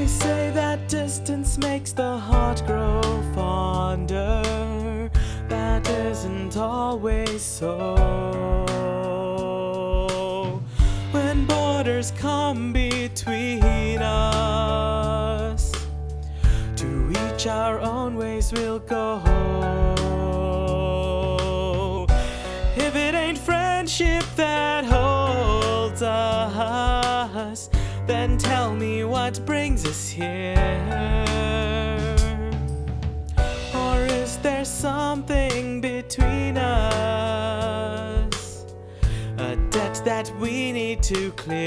They say that distance makes the heart grow fonder. That isn't always so. When borders come between us, to each our own ways we'll go. If it ain't friendship that holds us, then tell me what brings us here. Or is there something between us, a debt that we need to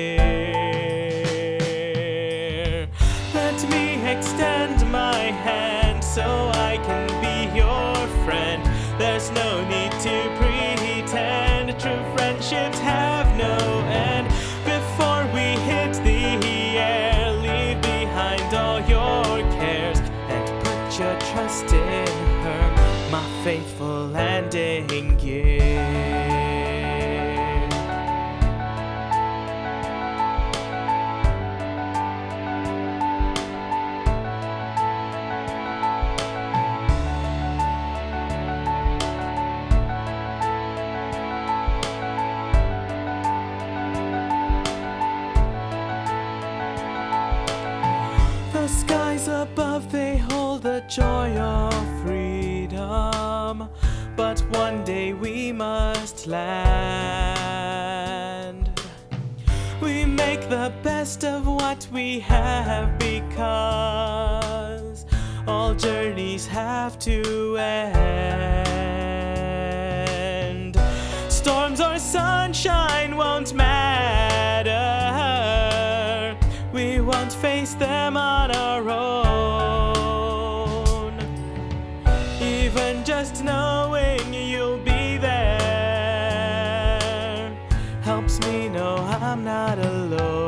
clear? Let me extend my hand so I can be your friend. There's no need to pretend. True friendships have no end. Before we hit the air, leave behind all your cares and put your trust in her, my faithful landing gear. The skies above, they hold the joy of freedom, but one day we must land. We make the best of what we have, because all journeys have to end. Storms or sunshine won't matter. We won't face them on our own. Even just knowing you'll be there helps me know I'm not alone.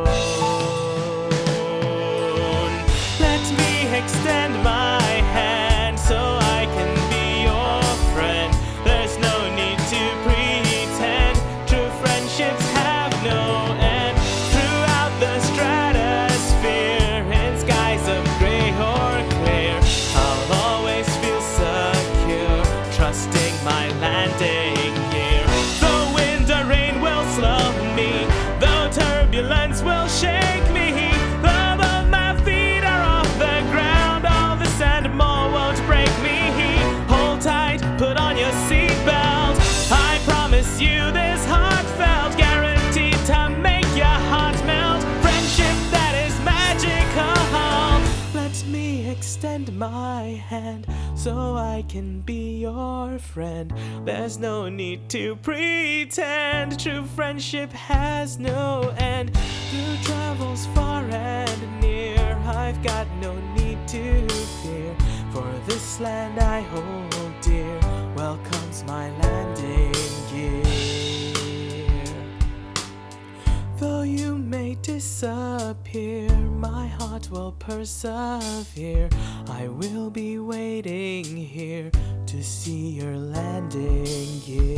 Let me extend my hand so I can be your friend. There's no need to pretend. True friendships have no end. Throughout the stratosphere, in skies of gray or clear, I'll always feel secure, trusting my landing gear. Though wind or rain will slow me, though turbulence will shake me, though both my feet are off the ground, all the sand and more won't break me. Hold tight, put on your seatbelt. I promise you this heartfelt, guaranteed to make your heart melt. Friendship that is magical. Let me extend my hand so I can be your friend. There's no need to pretend. True friendship has no end. Through travels far and near, I've got no need to fear. For this land I hold dear welcomes my landing gear. Though you may disappear, my heart will persevere. I will be waiting here to see your landing gear.